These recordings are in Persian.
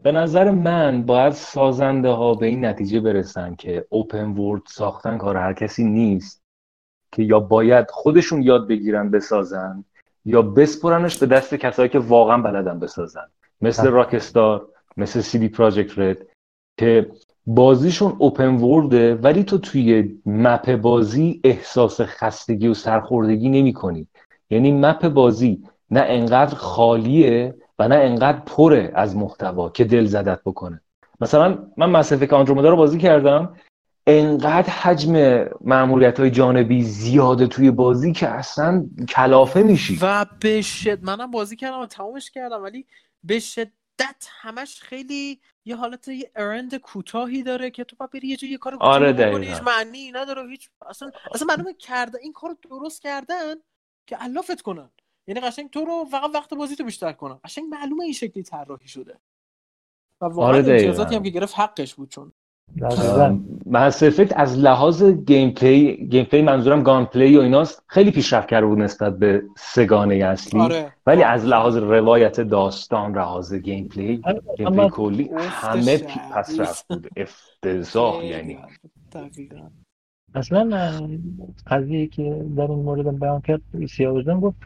به نظر من باید سازنده ها به این نتیجه برسن که اوپن ورلد ساختن کار هر کسی نیست، که یا باید خودشون یاد بگیرن بسازن یا بسپرنش به دست کسایی که واقعا بلدن بسازن، مثل راکستار، مثل CD پراجکت رد، که بازیشون اوپن ورلده ولی تو توی مپ بازی احساس خستگی و سرخوردگی نمی کنی. یعنی مپ بازی نه انقدر خالیه و نه انقدر پره از محتوا که دل زدت بکنه. مثلا من مس افکت آندرومدا رو بازی کردم، انقدر حجم مأموریت‌های جانبی زیاده توی بازی که اصلا کلافه میشی. و منم بازی کردم و تمامش کردم، ولی به شدت همش خیلی یه حالت یه ارند کوتاهی داره که تو باید بری یه جای یه کار کوچولو بکنی، هیچ معنی نداره، هیچ اصلا معلومه کرده این کارو درست کردن که علافت کنن، یعنی قشنگ تو رو فقط وقت بازی تو بیشتر کنن، قشنگ معلومه این شکلی طراحی شده و واقعا امتیازاتی هم که گرفت حقش بود. چون مس افکت از لحاظ گیم پلی منظورم گان پلی و ایناست خیلی پیشرفت کرده بود نسبت به سگانه اصلی. ولی از لحاظ روایت داستان، لحاظ گیم پلی کلی همه پس رفت بود، افتضاح. یعنی دقیقاً اصلا قضیه که در این مورد بیان کرد سیاوشان گفت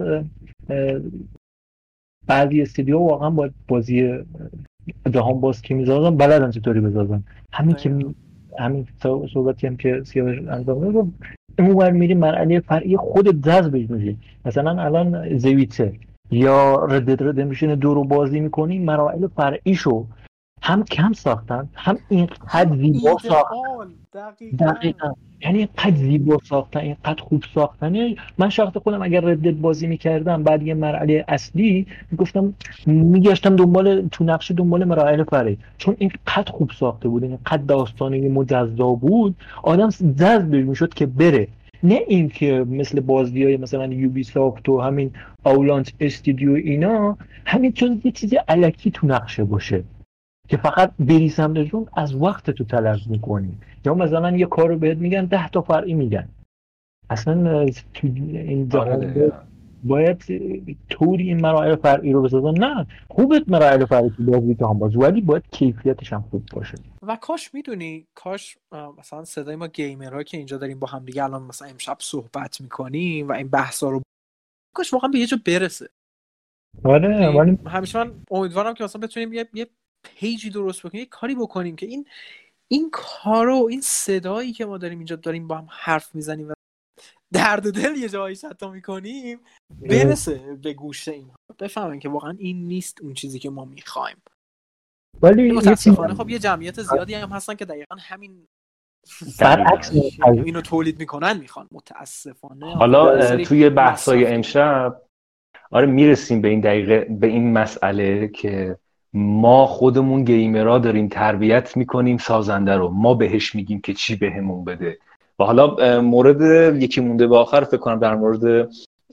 بعضی استودیو واقعا با بازی جهان باز که می‌سازن بلدن چطوری بسازن. همین صحبتی هم که سیاوش انجام داد، گفت اونور میری مرحله فرعی خودت جذبش میشی. مثلا الان زویتر یا رد ردمشن 2 رو بازی میکنی، مراحل فرعیشو هم کم ساختن هم اینقدر زیبا ساختن. دقیقاً یعنی اینقدر زیبا ساختن، اینقدر خوب ساختن. من شخص خودم اگر ردت بازی میکردم بعد یه مرحله اصلی میگفتم میگشتم تو نقشه دنبال مراحل فرعی، چون اینقدر خوب ساخته بود، اینقدر داستانی مجزا بود، آدم جذب میشد که بره. نه این که مثل بازی‌های مثلا یوبی سافت و همین اولانس استودیو اینا همین چون یه چیز الکی تو نقشه باشه که فقط بریسم نشون از وقت تو تلف میکنی، یا مثلا یه کارو بهت میگن 10 تا فرعی میگن. اصلا تو این جهان باید طوری این مراحل فرعی رو بسازن. نه خوبت مراحل فرعی تو بازی که هم باز، ولی باید کیفیتش هم خوب باشه. و کاش میدونی مثلا صدای ما گیمرها که اینجا داریم با هم دیگه الان مثلا امشب صحبت میکنیم و این بحثا رو کاش واقعا به یه جا برسه. آره ولی همیشه من امیدوارم که مثلا بتونیم یه پیجی درست بکنیم، یه کاری بکنیم که این کارو، این صدایی که ما داریم اینجا داریم با هم حرف میزنیم و درد دل یه جایی حتی میکنیم برسه به گوش اینها، بفهمن که واقعا این نیست اون چیزی که ما میخوایم. ولی متاسفانه خب یه جمعیت زیادی هم هستن که دقیقاً همین برعکس اینو تولید میکنن میخوان، متاسفانه. حالا توی بحثای امشب میرسیم به این دقیقه به این مسئله که ما خودمون گیمرها داریم تربیت میکنیم سازنده رو، ما بهش میگیم که چی بهمون بده. و حالا مورد یکی مونده به آخر فکر کنم در مورد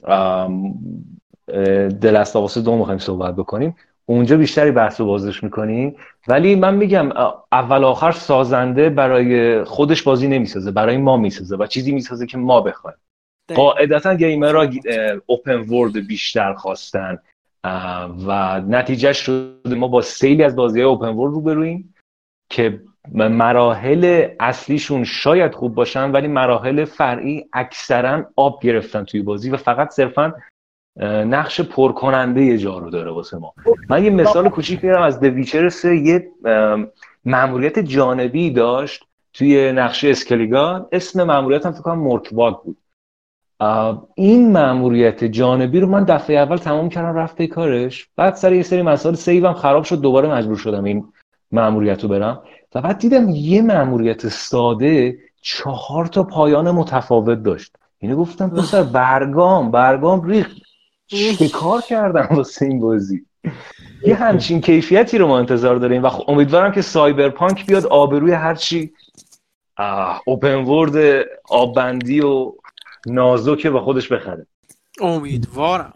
The Last of Us 2 میخوایم صحبت بکنیم، اونجا بیشتری بحث و بازش میکنیم. ولی من میگم اول آخر سازنده برای خودش بازی نمیسازه، برای ما میسازه و چیزی میسازه که ما بخوایم. قاعدتا گیمرها اوپن ورلد بیشتر خواستن و نتیجهش شده ما با سیلی از بازی‌های اوپن ورلد روبرویم که مراحل اصلیشون شاید خوب باشن ولی مراحل فرعی اکثرا آب گرفتن توی بازی و فقط صرفا نقش پرکننده یه جا رو داره واسه ما. من یه مثال کوچیک میارم از دویچر 3، یه مأموریت جانبی داشت توی نقشه اسکلیگان، اسم مأموریت هم فکر کنم مورکواگ بود. این مأموریت جانبی رو من دفعه اول تمام کردم رفت به کارش، بعد سر یه سری مسائل سیوم خراب شد، دوباره مجبور شدم این مأموریت رو برم و بعد دیدم یه مأموریت ساده 4 تا پایان متفاوت داشت. اینو گفتم پسر برگام ریخت، چه کار کردم واسه این بازی؟ یه همچین کیفیتی رو ما انتظار داریم و امیدوارم که سایبرپانک بیاد آبروی هرچی اوپن ورلد آببندی و نازکه با خودش بخره. امیدوارم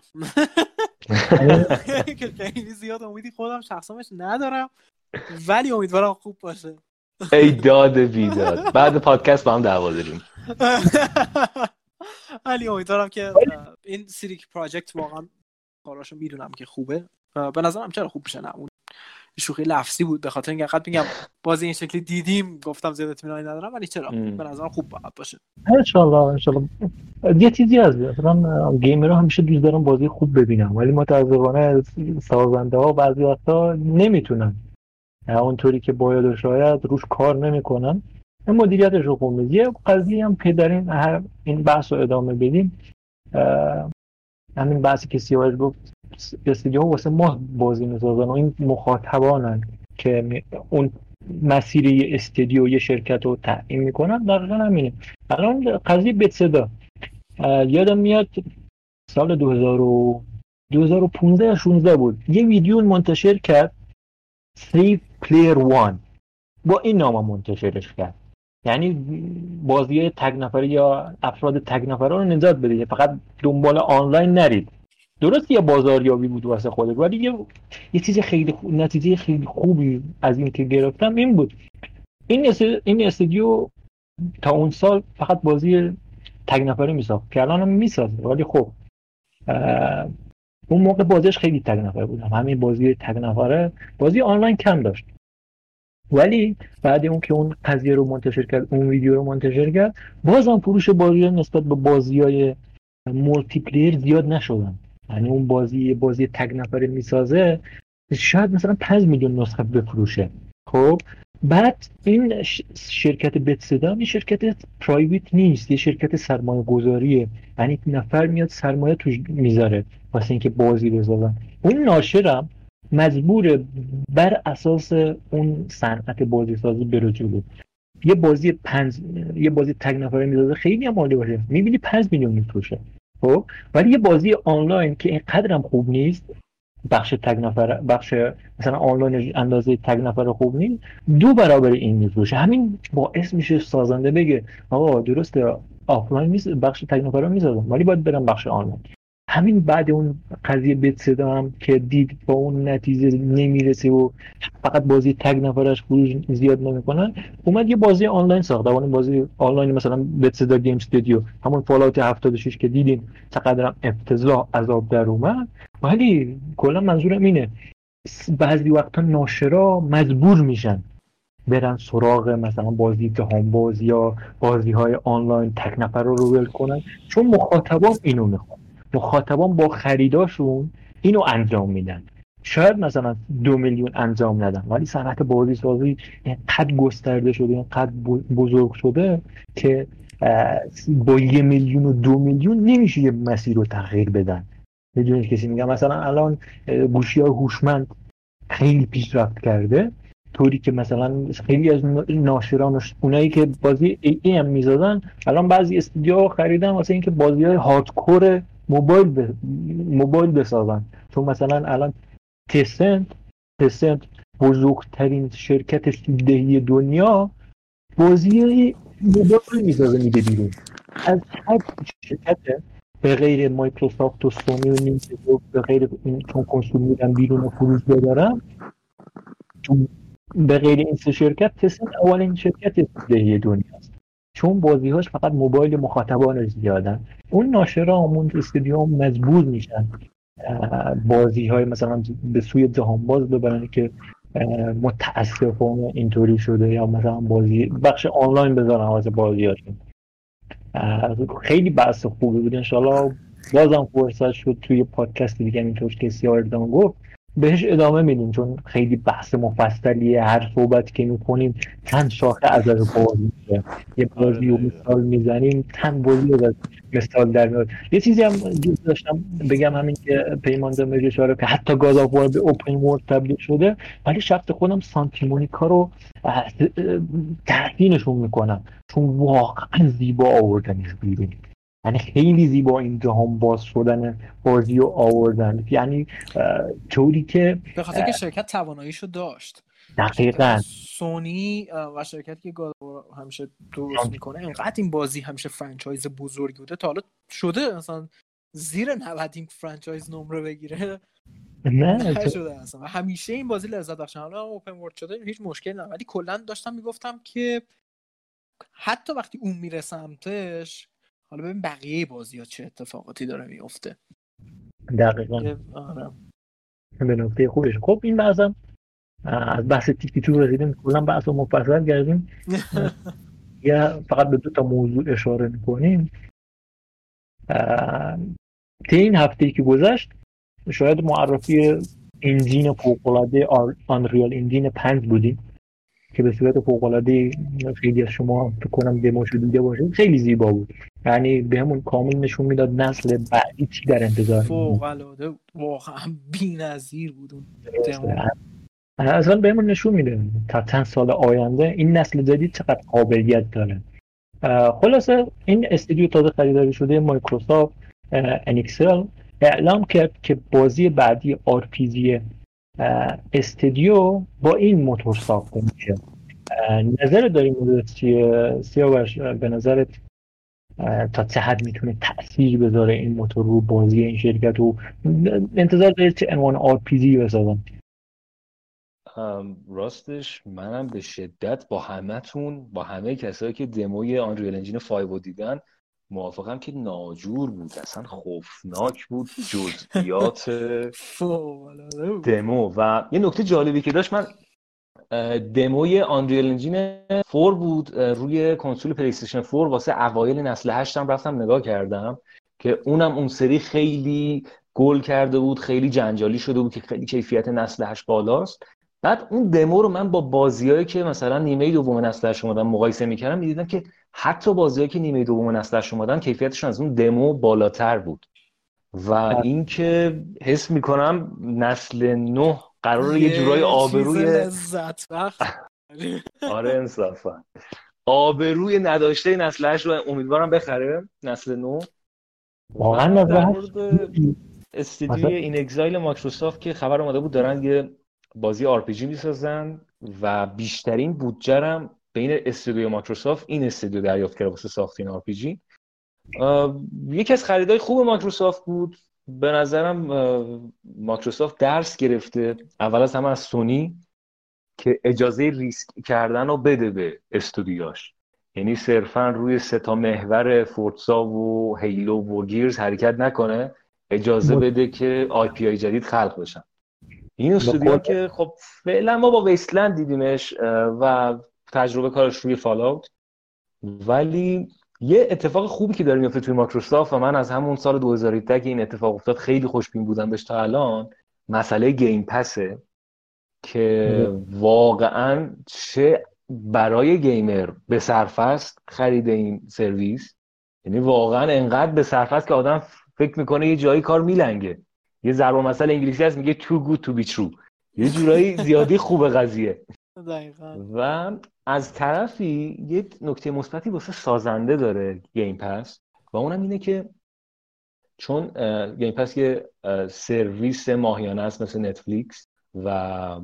که خیلی زیاد امیدی خودم شخصامش ندارم ولی امیدوارم خوب باشه. ای داد بیداد، بعد پادکست با هم دعوا داریم. ولی امیدوارم که این سیریک پراجکت واقعا کاراشو میدونم که خوبه، به نظرم چرا خوب بشه، نه اون شوخی لفظی بود، به خاطر اینکه فقط میگم بازی این شکلی دیدیم گفتم زیاد اطمینانی ندارم، ولی چرا به نظرم خوب باشه. ان شاء الله. یه چیزی هست، مثلا گیمرها همیشه دوست دارن بازی خوب ببینن، ولی متأسفانه سازنده ها بعضی وقتا نمیتونن اونطوری که باید و شاید روش کار نمیکنن، مدیریتش رو خوب نیست. یه قضیه هم که دارین این بحث رو ادامه بدیم، همین بحثی که سیاوش گفت استودیو واسه ما بازی میسازن و این مخاطبانن که اون مسیر استودیو یه شرکت رو تعیین میکنن، دقیقا همینه. الان قضیه بتسدا یادم میاد سال 2015 یا 16 بود، یه ویدیو منتشر کرد Save Player One، با این نام منتشرش کرد، یعنی بازی تگ نفره یا افراد تگ نفره رو نجات بده، فقط دنبال آنلاین نرید. درست یه بازاریابی بود واسه خودت، ولی یه چیز خیلی نتیجه خیلی خوبی از این که گرفتم این بود، این استودیو تا اون سال فقط بازی تگ نفره میساخت که الان هم میسازه، ولی خب اون موقع بازیش خیلی تگ نفره بود، همین بازی تگ نفره، بازی آنلاین کم داشت. ولی بعد اون که اون قضیه رو منتشر کرد، اون ویدیو رو منتشر کرد، بازم فروش بازی نسبت به بازی‌های مولتی پلیر زیاد نشدن. یعنی اون بازی تگ نفره میسازه شاید مثلا 5 میلیون نسخه بفروشه. خب بعد این شرکت بتسدا این شرکت پرایویت نیست، یه شرکت سرمایه گذاریه، یعنی نفر میاد سرمایه توش میذاره واسه اینکه بازی بسازن. اون ناشرم مجبور بر اساس اون صنعت بازی سازی بره جلو. یه بازی تگ نفره میذاره خیلی هم مالی باشه، میبینی 5 میلیون میفروشه. خب ولی یه بازی آنلاین که اینقدر هم خوب نیست، بخش مثلا آنلاین اندازه تگ نفره خوب نیست، 2 برابر این میفروشه. همین باعث میشه سازنده بگه آقا درسته آفلاین نیست، بخش تگ نفره میذارم ولی باید برم بخش آنلاین. همین بعد اون قضیه بتسدا هم که دید با اون نتیجه نمیرسه و فقط بازی تگ نفرش فروش زیاد نمیکنن، اومد یه بازی آنلاین ساخت. اون بازی آنلاین مثلا بتسدا گیم استودیو، همون فالوت 76 که دیدین چقدر افتضاح عذاب در اومد. ولی کلا منظورم اینه بعضی وقتا ناشرا مجبور میشن برن سراغ مثلا بازی جهانباز یا بازی‌های آنلاین تک نفر رو ول کنن، چون مخاطبان اینو میخوان. مخاطبان با خریداشون اینو انجام میدن. شاید مثلا 2 میلیون انجام ندن، ولی صنعت بازی سازی اینقدر گسترده شده، اینقدر بزرگ شده که با 1 میلیون و 2 میلیون نمیشه یه مسیر رو تغییر بدن. میدونید کسی میگه مثلا الان گوشی‌های هوشمند خیلی پیشرفت کرده، طوری که مثلا خیلی از ناشران اونایی که بازی ای هم میزدن الان بعضی استودیوها خریدن واسه اینکه بازی‌های هاردکور موبایل بسازن. چون مثلا الان تسنت بزرگترین شرکت سوددهی دنیا بازی موبایل میسازه میده بیرون. از هر شرکت به غیر مایکروسافت و سونی و نینتندو، به غیر این چون کنسول میدن بیرون و فروش دارن، چون به غیر این سه شرکت تسلا اولین شرکت سوددهی دنیاست، چون بازی‌هاش فقط موبایل مخاطبانش زیادن. اون ناشرا همون استودیوها مجبور میشن بازی‌های مثلا به سوی جهانباز ببرن که متاسفانه اینطوری شده، یا مثلا بازی بخش آنلاین بذارن واسه بازی‌هاشون. خیلی بحث خوبی بود. انشالله بازم فرصت شد توی پادکست دیگه اینطور که سیاردان گفت بهش ادامه میدیم، چون خیلی بحث مفصلیه. هر صحبت که میکنیم چند شاخه ازش باز میشه، یه بازی رو مثال میزنیم چند بازی رو مثال در میاد. یه چیزی هم دوست داشتم بگم، همین که پیمان دامج اشاره که حتی گاد آف وار به اوپن ورلد تبدیل شده، ولی شخص خودم سانتا مونیکا رو تحسینشون میکنم، چون واقعا زیبا آوردنش بیرون. یعنی خیلی زیبا این جهان باز شدن بازی رو آوردن، یعنی طوری که به خاطر که شرکت تواناییشو داشت. دقیقاً سونی و شرکتی که گاد همیشه درست میکنه اینقدر این بازی همیشه فرانچایز بزرگی بوده تا حالا شده مثلا زیر 90 این فرانچایز نمره بگیره نه شده اصلا. همیشه این بازی لذت بخشه. حالا اوپن ورلد شده هیچ مشکلی نداره، ولی کلا داشتم میگفتم که حتی وقتی اون میره سمتش، حالا ببین بقیه بازی‌ها چه اتفاقاتی داره میفته. دقیقاً به نکته خوبش. خب این بازم از بحث تیکی تو رسیدیم، کلا بحث رو مفصل کردیم. یا فقط به 2 تا موضوع اشاره میکنیم. طی این هفته‌ای که گذشت شاید معرفی انجین فوق‌العاده آنریال انجین 5 بودیم که به صورت فوق‌العاده، خیلی از شما فکر کنم دموشو دیده باشید، خیلی زیبا بود. یعنی بهمون کامل نشون میداد نسل بعدی چی در انتظار. فوق‌العاده واقعا بی‌نظیر بود اون دمو. اصلا بهمون نشون میده تا چند سال آینده این نسل جدید چقدر قابلیت داره. خلاصه این استودیو تازه خریداری شده مایکروسافت انکسل اعلام کرد که بازی بعدی RPG استودیو با این موتور ساخته میشه. نظر داریم مورد چیه؟ سیاوش به نظرت تا چه حد میتونه تأثیر بذاره این موتور رو بازی این شرکت و انتظار دارید چه عنوان RPG بسازن؟ راستش منم به شدت با همه کسایی که دموی آنریل انجین 5 رو دیدن موافقم که ناجور بود، اصلا خوفناک بود جزئیات دمو. و یه نکته جالبی که داشت، من دموی آنریل انجین 4 بود روی کنسول پلی استیشن 4 واسه اوایل نسل 8 هم رفتم نگاه کردم که اونم اون سری خیلی گل کرده بود، خیلی جنجالی شده بود که خیلی کیفیت نسل 8 بالاست. بعد اون دمو رو من با بازیایی که مثلا نیمه دوم نسل 8 اومدن مقایسه می‌کردم، می‌دیدم که حتی بازیایی که نیمه دوم نسل 8 اومدن کیفیتشون از اون دمو بالاتر بود. و اینکه حس می‌کنم نسل 9 قراره یه جورای آبروی لذت بخش آره انصافا آبروی نداشته نسل 8 رو امیدوارم بخره نسل 9. واقعا در مورد استودیو این اگزایل مایکروسافت که خبر اومده بود دارن یه بازی RPG میسازن و بیشترین بودجه هم بین استودیو مایکروسافت این استودیو دریافت کرده واسه ساخت این RPG. یکی از خریدای خوب مایکروسافت بود به نظرم. مایکروسافت درس گرفته اول از همه از سونی که اجازه ریسک کردن رو بده به استودیوهاش، یعنی صرفا روی 3 محور فورتزا و هیلو و گیرز حرکت نکنه، اجازه بده که IP های جدید خلق بشن. این استودیو که خب فعلا ما با ویستلند دیدیمش و تجربه کارش روی فالاوت، ولی یه اتفاق خوبی که داره میفته توی مایکروسافت و من از همون سال 2017 که این اتفاق افتاد خیلی خوشبین بودم بهش تا الان، مسئله گیم پسه که واقعا چه برای گیمر به صرفه است خرید این سرویس. یعنی واقعا انقدر به صرفه است که آدم فکر میکنه یه جایی کار میلنگه. یه ضرب المثل انگلیسی هست میگه too good to be true، یه جورایی زیادی خوبه قضیه. دقیقاً. و از طرفی یه نکته مثبتی واسه سازنده داره گیم پس و اونم اینه که چون گیم پس یه سرویس ماهیانه است مثل نتفلیکس و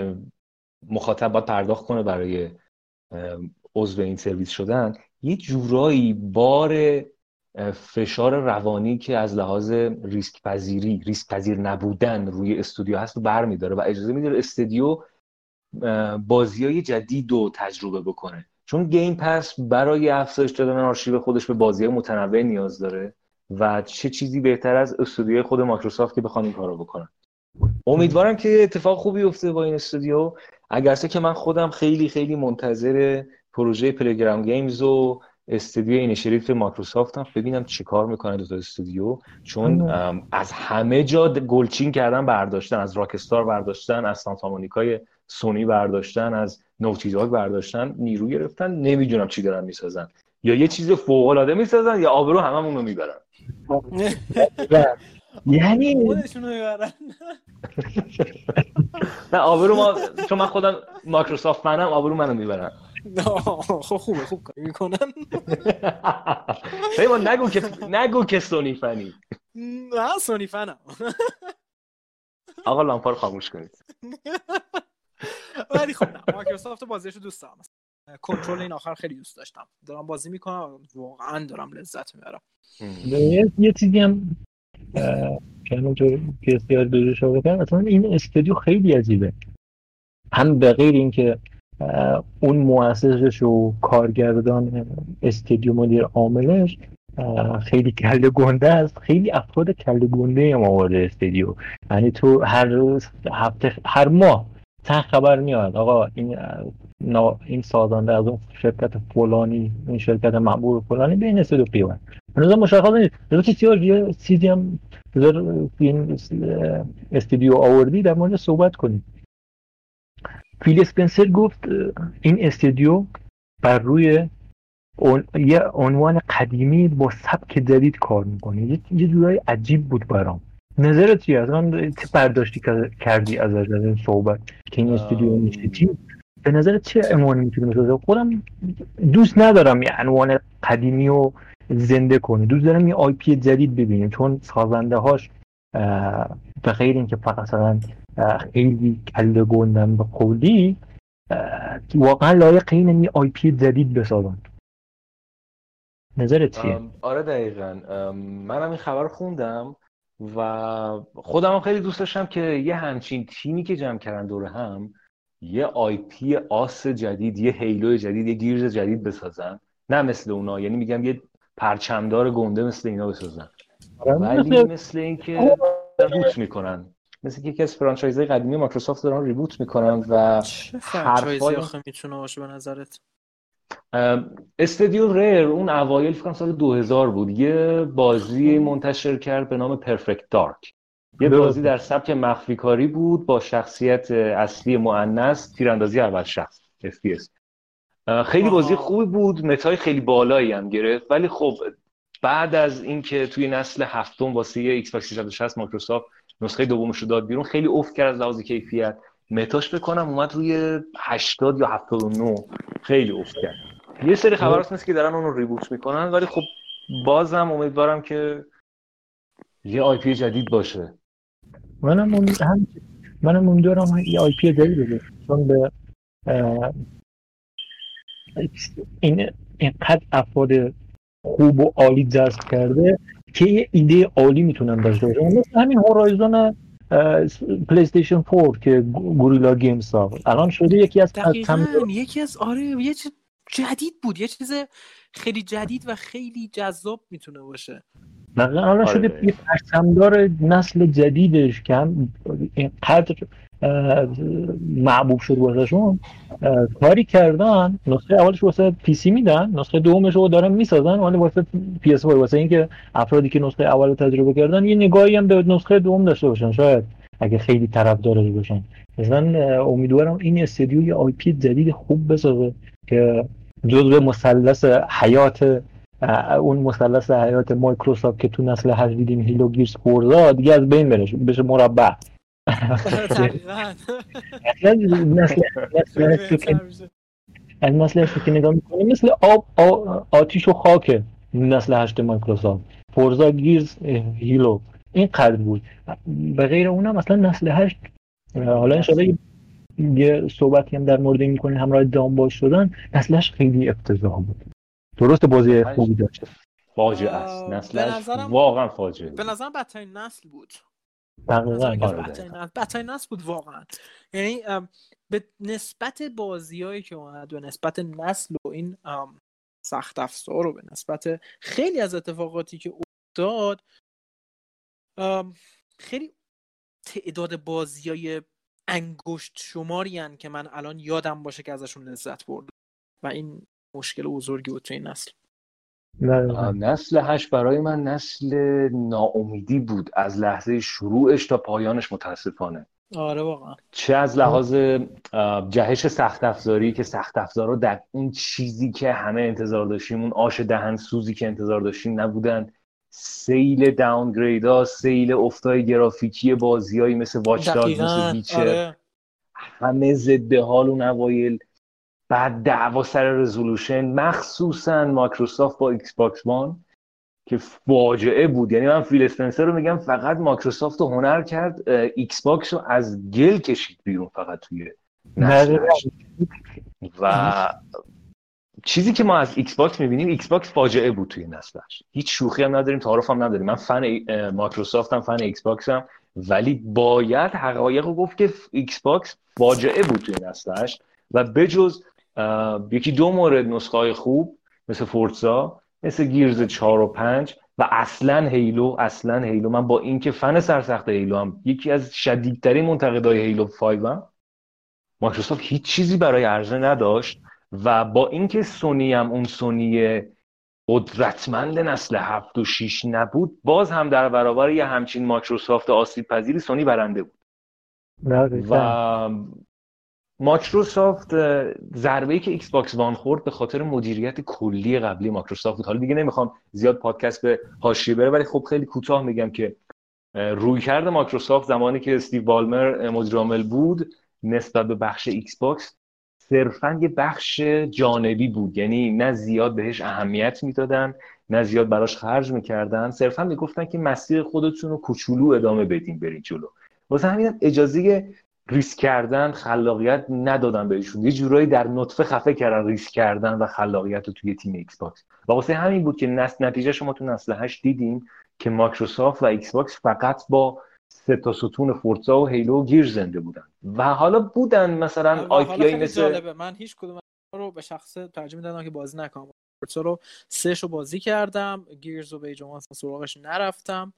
مخاطب باید پرداخت کنه برای عضو این سرویس شدن، یه جورایی بار فشار روانی که از لحاظ ریسک پذیر نبودن روی استودیو هست رو برمی‌داره و اجازه میده استودیو بازی‌های جدید رو تجربه بکنه. چون گیم پس برای افزایش دادن آرشیو خودش به بازی‌های متنوع نیاز داره و چه چیزی بهتر از استودیوی خود مایکروسافت که بخوان این کارو بکنن. امیدوارم که اتفاق خوبی افته با این استودیو، اگرچه که من خودم خیلی خیلی منتظر پروژه پلیگراوند گیمز و استودیو اینیشیتیو مایکروسافت هم ببینم چیکار میکنه دو تا استودیو، چون از همه جا گلچین کردن برداشتن، از راکستار برداشتن، از سانتا مونیکای سونی برداشتن، از نوتی داگ برداشتن، نیرو گرفتن، نمیدونم چی دارن میسازن، یا یه چیز فوق العاده میسازن یا آبرو هممون رو میبرن. یعنی خودشونو میبرن. نه آبرو ما، چون من خودم مایکروسافت فنم، آبرو منو میبرن. خب خوبه، خوب کاری میکنن. پیمان نگو که سونی فنی. نه سونی فنم. آقا لامپا رو خاموش کنید. ولی خب نه، مایکروسافت بازیشو دوست دارم. کنترل این آخر خیلی دوست داشتم، دارم بازی میکنم، واقعا دارم لذت میبرم. یه چیزی هم که همونطور پیسیار دوزش رو بکنم، اصلا این استودیو خیلی عجیبه، هم به غیر این که اون مؤسسش و کارگردان استودیو مدیر عاملش خیلی کله گنده است، خیلی افراد کله گنده ما وارد استودیو، یعنی تو هر روز هفته هر ماه خبر میاد آقا این سازنده از اون شرکت فلانی، این شرکت معمول فلانی به این استودیو پیوند. هنوز مشخص نیست. یه چیزی هم این استودیو آوردی در مورد صحبت کنیم. فیل اسپنسر گفت این استودیو بر روی یه عنوان قدیمی با سبک جدید کار میکنه. یه جورای عجیب بود برام. نظرت چیه؟ اصلا چه برداشتی کردی از این صحبت که این استودیو میشه چی؟ به نظرت چه عنوانی میتونه بسازه؟ خودم دوست ندارم یه عنوان قدیمی رو زنده کنه، دوست دارم یه آی پی جدید ببینیم، چون سازنده هاش به غیر اینکه فقط مثلا خیلی کله گندن به قولی، واقعا لایق اینه یه آی پی جدید بسازن. نظرت چیه؟ آره دقیقاً. منم این خبر خوندم و خودم هم خیلی دوست داشتم که یه همچین تیمی که جمع کردن دور هم یه آی پی آس جدید، یه هیلو جدید، یه گیرز جدید بسازن، نه مثل اونا، یعنی میگم یه پرچمدار گنده مثل اینا بسازن، ولی مثل این که ریبوت میکنن، مثل که یکی از فرانچایزهای قدیمی مایکروسافت دارن ریبوت میکنن. و چه فرانچایزی آخه میتونه باشه به نظرت؟ استودیو ریر اون اوایل فکر کنم سال 2000 بود یه بازی منتشر کرد به نام پرفکت دارک. یه بازی در سبک مخفی کاری بود با شخصیت اصلی مؤنث، تیراندازی اول شخص FPS. خیلی بازی خوبی بود، متای خیلی بالایی هم گرفت، ولی خب بعد از اینکه توی نسل هفتم واسه ایکس باکس 360 مایکروسافت نسخه دومش رو داد بیرون، خیلی افت کرد از لحاظ کیفیت. متاش بکنم اومد روی 80 یا 79، خیلی افت کرد. یه سری خبر هست که دارن اون رو ریبوت میکنن، ولی خب بازم امیدوارم که یه آی پی جدید باشه. منم امیدوارم یه آی پی جدید باشه، چون به اینقدر افراد خوب و عالی جذب کرده که یه ایده عالی میتونن داشته باشن، مثل همین هورایزون پلی استیشن 4 که گوریلا گیمز ساخت، الان شده یکی از یه چیز جدید بود، یه چیز خیلی جدید و خیلی جذاب میتونه باشه. الان شده یه پرچمدار نسل جدیدش که هم اینقدر محبوب شد واسهشون. کاری کردن نسخه اولش واسه پی سی میدن، نسخه دومش رو دارن میسازن ولی واسه پی اس 4، واسه اینکه افرادی که نسخه اول رو تجربه کردن یه نگاهی هم به نسخه دوم داشته باشن، شاید اگه خیلی طرفدارش باشن. مثلا امیدوارم این استودیو یه آی پی جدید خوب بسازه که جزو مثلث حیات اون مثلث حیات مایکروسافت که تو نسل 8 دیدیم، هیلو، گیرز، فورزا، دیگه از بین بشه مربع. دقیقاً. نسل هشت که نگاه میکنه مثل آتیش و خاک نسل 8 مایکروسافت، فورزا، گیرز، هیلو این قدر بود. به غیر اونم مثلا نسل 8 حالا انشاءالله یه صحبتی هم در مورد این میکنه همراه دامباز شدن، نسل 8 خیلی افتضاح بود. درست بازی خوبی داشت، فاجعه است. نسلش واقعا فاجعه. به نظرم بدترین نسل بود. بدترین نسل بود واقعا. یعنی به نسبت بازیایی که اومد، به نسبت نسل و این سخت افزار رو، به نسبت خیلی از اتفاقاتی که افتاد، خیلی تعداد بازیای انگشت شماری هن که من الان یادم باشه که ازشون لذت بردم و این مشکل بزرگی بود تو این نسل. نسل 8 برای من نسل ناامیدی بود از لحظه شروعش تا پایانش متاسفانه. آره واقعا. چه از لحاظ جهش سخت افزاری که سخت افزارا در اون چیزی که همه انتظار داشتیم، اون آش دهن سوزی که انتظار داشتیم نبودن، سیل داونگریدا، سیل افتای گرافیکی بازیایی مثل واچ داگز، مثل ویچر، آره. همه ضد حال اون اوایل. بعد دعوا سر رزولوشن، مخصوصا مایکروسافت با ایکس باکس وان که فاجعه بود. یعنی من فیل اسپنسر رو میگم فقط مایکروسافت رو هنر کرد، ایکس باکس رو از گل کشید بیرون فقط توی نسلش. و چیزی که ما از ایکس باکس میبینیم، ایکس باکس فاجعه بود توی نسلش. هیچ شوخی هم نداریم، تعارف هم نداریم. من فن مایکروسافتم، فن ایکس باکسم، ولی باید حقایق رو گفت که ایکس باکس فاجعه بود توی نسلش. و بجز یکی دو مورد نسخه های خوب مثل فورزا، مثل گیرز 4 و 5 و اصلا هیلو، من با اینکه فن سرسخت هیلو هم، یکی از شدیدترین منتقدای هیلو 5 هم، مایکروسافت هیچ چیزی برای عرضه نداشت و با اینکه سونی هم اون سونی قدرتمند نسل 7 و 6 نبود، باز هم در برابر یه همچین مایکروسافت آسیب پذیری سونی برنده بود. و مایکروسافت ضربه‌ای که ایکس باکس وان خورد به خاطر مدیریت کلی قبلی مایکروسافت بود. حالا دیگه نمیخوام زیاد پادکست به حاشیه بره، ولی خب خیلی کوتاه میگم که رویکرد مایکروسافت زمانی که استیو بالمر مدیر عامل بود نسبت به بخش ایکس باکس صرفاً یه بخش جانبی بود، یعنی نه زیاد بهش اهمیت میدادن نه زیاد براش خرج میکردن، صرفاً میگفتن که مسیر خودتون رو کوچولو ادامه بدین برید جلو. واسه همین اجازه ریسک کردن، خلاقیت ندادن بهشون، یه جورایی در نطفه خفه کردن ریسک کردن و خلاقیت رو توی تیم ایکس باکس. و واسه همین بود که نتیجه شما تو نسل 8 دیدیم که مایکروسافت و ایکس باکس فقط با 3 تا ستون فورزا و هیلو و گیر زنده بودن. و حالا بودن مثلا آی پی آی مثل جالبه. من هیچ کدوم رو به شخص ترجیح میدادم که بازی نکنم. فورزا رو 3 شو بازی کردم، گیرز رو به جمعه سراغش نرفتم.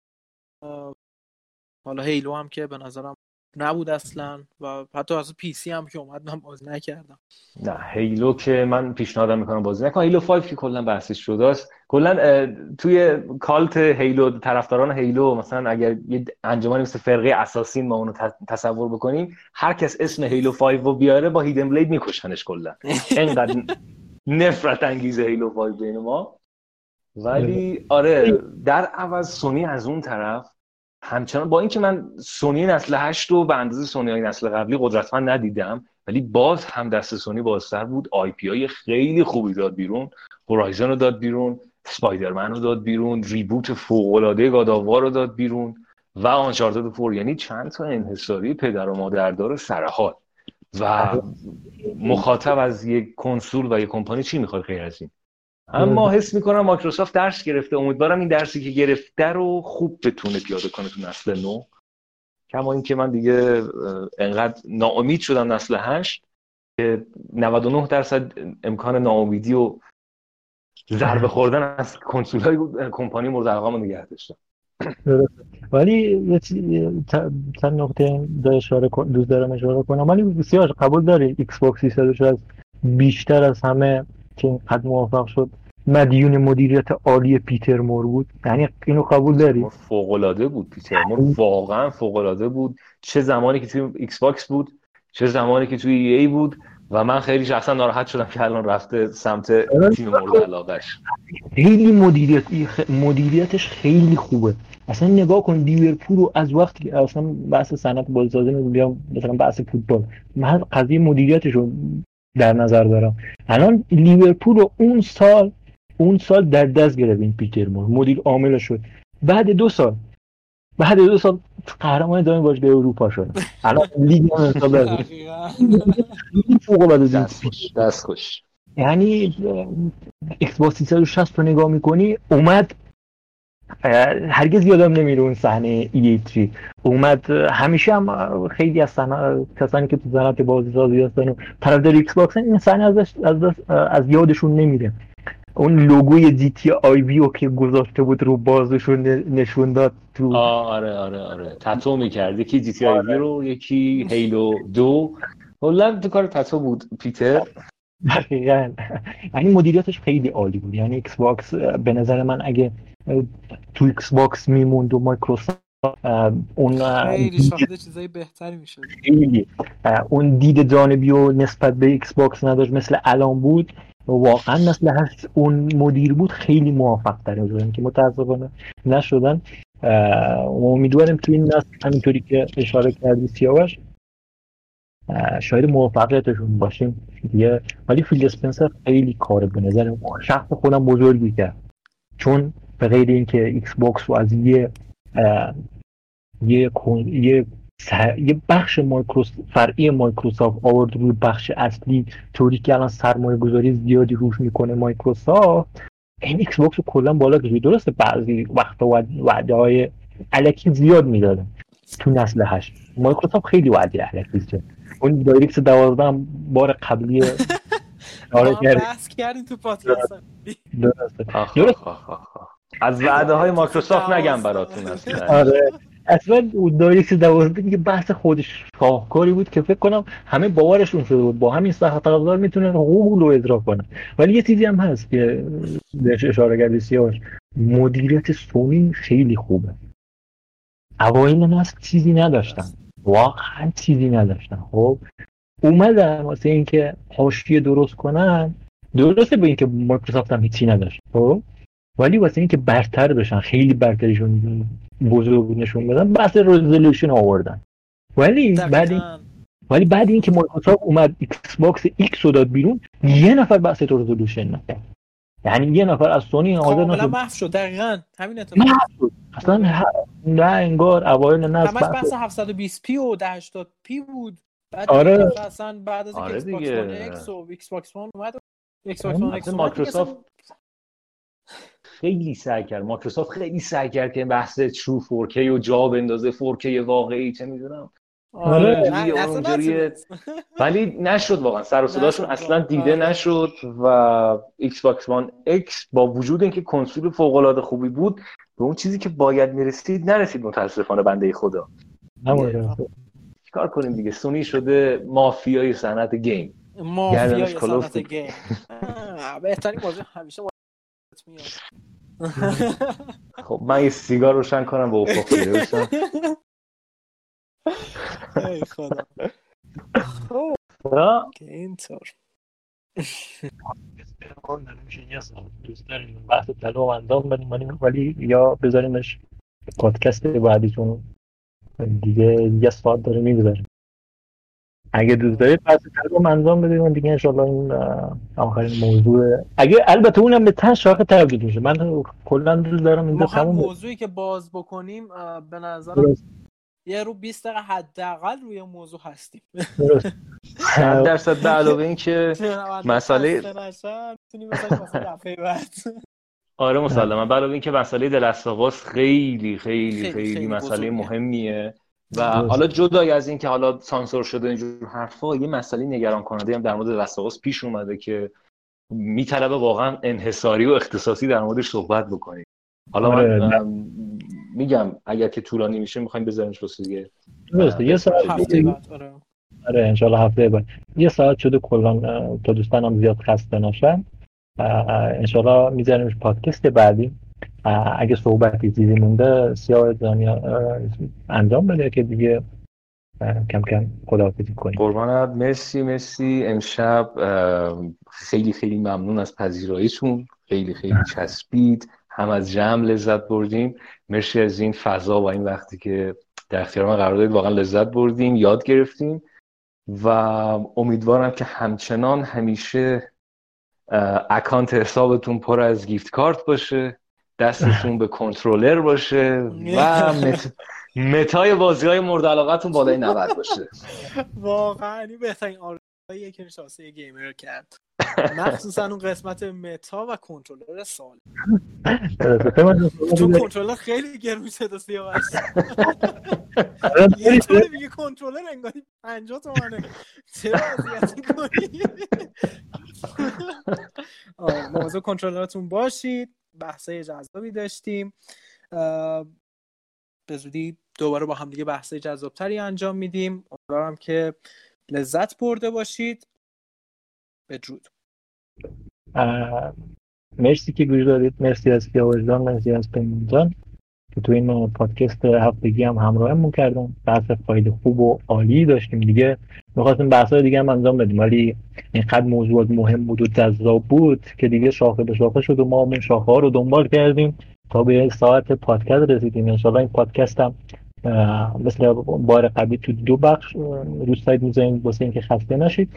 حالا هیلو هم که به نظرم نبود اصلا و حتی از پی سی هم که اومد من بازی نکردم. نه هیلو که من پیشنهاد میکنم بازی نکن. هیلو 5 که کلا بحثش شده است. کلا توی کالت هیلو طرفداران هیلو مثلا اگر یه انجمنی مثل فرقه اساسین ما اونو تصور بکنیم، هر کس اسم هیلو 5 رو بیاره با هیدن بلید میکشنش کلا. اینقدر نفرت انگیزه هیلو 5 بین ما. ولی آره در عوض سونی از اون طرف همچنان، با اینکه من سونی نسل 8 رو به اندازه سونی‌های نسل قبلی قدرتمند ندیدم، ولی باز هم دست سونی بازتر بود. آی پی آی خیلی خوبی داد بیرون، هورایزن رو داد بیرون، اسپایدرمن رو داد بیرون، ریبوت فوق‌العاده گاداوار رو داد بیرون و آنچارتد 4. یعنی چند تا انحصاری پدر و مادردار سرحال. و مخاطب از یک کنسول و یک کمپانی چی میخواد غیر از این؟ اما حس میکنم مایکروسافت درس گرفته. امیدوارم این درسی که گرفته رو خوب بتونه پیاده کنه تو نسل 9. کما این که من دیگه انقدر ناامید شدم نسل 8 که 99% امکان ناامیدی و ضربه خوردن از کنسول‌های کمپانی مورد علاقه‌ام نگه داشتم. ولی چند نقطه دوست دارم اشاره کنم. ولی بسیار قبول داری ایکس باکس 360 بیشتر از همه که اینقدر موفق شد مدیون مدیریت عالی پیتر مور بود. یعنی اینو قبول داری؟ فوق‌العاده بود پیتر مور، واقعا فوق‌العاده بود. چه زمانی که توی ایکس باکس بود، چه زمانی که توی ای بود. و من خیلی شخصا ناراحت شدم که الان رفته سمت تیم مورد علاقه‌اش. خیلی مدیریتش خیلی خوبه. اصلا نگاه کن لیورپول رو از وقتی که اصلا بحث صنعت بازیسازی میگم، مثلا بحث فوتبال، من قضیه مدیریتش رو در نظر دارم. الان لیورپول رو اون سال در دست گرفت این پیتر مور، مدیر عامل شد. بعد دو سال قهرمان دائمی باشگاه اروپا شد. الان لیگ هم حساب فوق‌العاده دست خوش. یعنی ایکس باکس 360 رو نگاه میکنی، اومد هرگز یادم نمیره اون صحنه E3 اومد. همیشه هم خیلی از کسانی که تو صنعت بازیسازی هستن و طرفدار ایکس باکس این صحنه از یادشون نمیره. اون لوگوی جی تی آی وی که گذاشته بود رو بازشون نشون داد تو. آره تتو میکرد، یکی جی تی آی وی رو، یکی هیلو 2. کلا تو کار تتو بود پیتر. دقیقاً. یعنی مدیریتش خیلی عالی بود. یعنی ایکس باکس به نظر من اگه تو ایکس باکس میموند و مایکروسافت اون خیلی شاهد چیزای بهتری میشد. اون دید جانبی و نسبت به ایکس باکس نداشت مثل الان بود، واقعا نسل هست اون مدیر بود خیلی موفق تره بودن که متاسفانه نشدن. امیدوارم تو این نسل همینطوری که اشاره کردی سیاوش شاید موفقیتشون باشیم دیگه. ولی فیل اسپنسر خیلی کار به نظر شخص خودم بزرگی کرد، چون به غیر اینکه ایکس باکس رو از یه بخش فرعی مایکروسافت آورد روی بخش اصلی، طوری که الان سرمایه گذاری زیادی روش میکنه مایکروسافت، این ایکس باکس رو کلا بالا کشید. درسته بعضی وقتا وعده های الکی زیاد میدادن تو نسل 8. مایکروسافت خیلی وعده الکی زد. اون دایرکت 12 هم بار قبلی بحث کردیم تو پادکست. درسته. از وعده های مایکروسافت نگم براتون اصلا. آره اصلا دایرکس 12 دیگه بحث خودش شاهکاری بود که فکر کنم همه باورشون شده بود با همین سخت افزار میتونن حقوق رو اجرا کنن. ولی یه چیزی هم هست که بهش اشاره کردی سیاوش، مدیریت سونی خیلی خوبه. اوایل نسل چیزی نداشتن، واقعا چیزی نداشتن. خب اومدن واسه اینکه حاشیه درست کنن، درسته به اینکه مایکروسافت هم هیچی نداشت خب، ولی واسه اینکه برتر بشن، خیلی برتریشون بزرگ نشون بدن، بحث رزولوشن آوردن. ولی بعد اینکه مایکروسافت اومد ایکس باکس ایکس رو داد بیرون، یه نفر بحث رزولوشن نکرد. یعنی یه نفر از سونی کاملا محو شد. دقیقاً همین اتفاق اصلا نه انگار اوایل نسل همش بحث 720p و 1080p بود. بعد آره اصلا بعد از اینکه ایکس باکس وان ایکس و ایکس باکس وان اومد، ایکس باکس وان ایکس مایکروسافت خیلی سعی کرد. مایکروسافت خیلی سعی کرد که بحث ترو 4K و جا بندازه 4K واقعی، چه میدونم اونجوریه، ولی نشد واقعا. سر و صداشون اصلا دیده نشد و ایکس باکس وان ایکس با وجود اینکه کنسول فوق العاده خوبی بود، به اون چیزی که باید میرسید نرسید متاسفانه. بنده خدا چیکار کنیم دیگه، سونی شده مافیای صنعت گیم. مافیای صنعت گیم. بهترین بازی همیشه میاد. خب من یه سیگار روشن کنم با افق خیره بشم. ای خدا. خب که اینطور دوست داریم بحث طلا انجام بدیم، ولی یا بذاریمش پادکست بعدیتون دیگه یه ساعت داره میگذره. اگه دوست دارید بحث طلا انجام بدیم دیگه انشالله این آخرین موضوع. اگه البته اونم به تن شاخه تبدیل میشه. من کلا دوست دارم اینجا تمام موضوعی که باز بکنیم به نظرم یه رو 20 دقیقه حداقل روی موضوع هستیم. درست. 100% به علاوه این که مسئله آره مسلما به علاوه این که مسئله دلستاواس خیلی خیلی خیلی مسئله مهمیه و حالا جدای از این که حالا سانسور شده اینجور حرفا، یه مسئله نگران کننده هم در مورد دلستاواس پیش اومده که میطلبه واقعا انحصاری و اختصاصی در موردش صحبت بکنیم. حالا من میگم اگر که طولانی میشه میخوایم بذاریمش واسه دیگه. درسته یه ساعت هفته بعد. آره ان شاء الله هفته بعد. یه ساعت شده کلا تا دوستانم زیاد خسته نشن. ان شاء الله میذاریمش پادکست بعدی. اگه صحبتی چیزی مونده سیاه دنیا انجام بده که دیگه کم کم خداحافظی کنیم. قربانت. مرسی. امشب خیلی خیلی ممنون از پذیراییتون. خیلی خیلی چسبید. هم از جمع لذت بردیم. مرسی از این فضا و این وقتی که در اختیار ما قرار دادید. واقعا لذت بردیم، یاد گرفتیم و امیدوارم که همچنان همیشه اکانت حسابتون پر از گیفت کارت باشه، دستتون به کنترلر باشه و متای بازی‌های مورد علاقتون بالای 90 باشه. واقعا این بهترین آرزوییه که شاسه گیمر کرد، مخصوصا اون قسمت متا و کنترلر سال. چون کنترلر خیلی گرون شده سیاوش. یه طوری میگه کنترلر انگاری 50 تومنه. چرا اذیت می‌کنی؟ موضوع کنترلراتون باشید. بحثای جذابی داشتیم. به زودی دوباره با هم دیگه بحثای جذابتری انجام میدیم. امیدوارم که لذت برده باشید. بدرود. مرسی که گوش دادید. مرسی از سیاوش جان، مرسی از پیمان جان که تو این پادکست هفتگی هم همراهمون کردن. بحث خیلی خوب و عالی داشتیم. دیگه می‌خواستیم بحث‌های دیگه هم انجام بدیم ولی اینقدر موضوعات مهم بود و جذاب بود که دیگه شاخه به شاخه شد و ما اون شاخه‌ها رو دنبال کردیم تا به ساعت پادکست رسیدیم. ان شاءالله این پادکست هم مثل بار قبلی تو 2 بخش رو سایت می‌ذاریم واسه اینکه خسته نشید.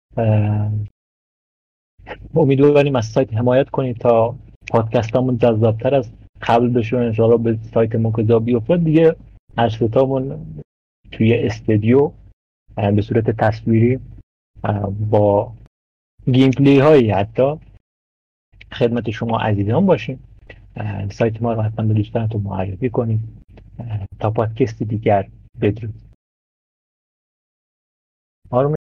امیدواریم از سایت حمایت کنید تا پادکستامون جذاب‌تر از قبل بشه و ان شاءالله به سایت مکزا بیافتاد. دیگه هشتامون توی استودیو به صورت تصویری با گیم پلی هایی حتی خدمت شما عزیزان باشیم. سایت ما رو حتما به دوستانتون معرفی کنید. تا پادکست دیگر بدرود.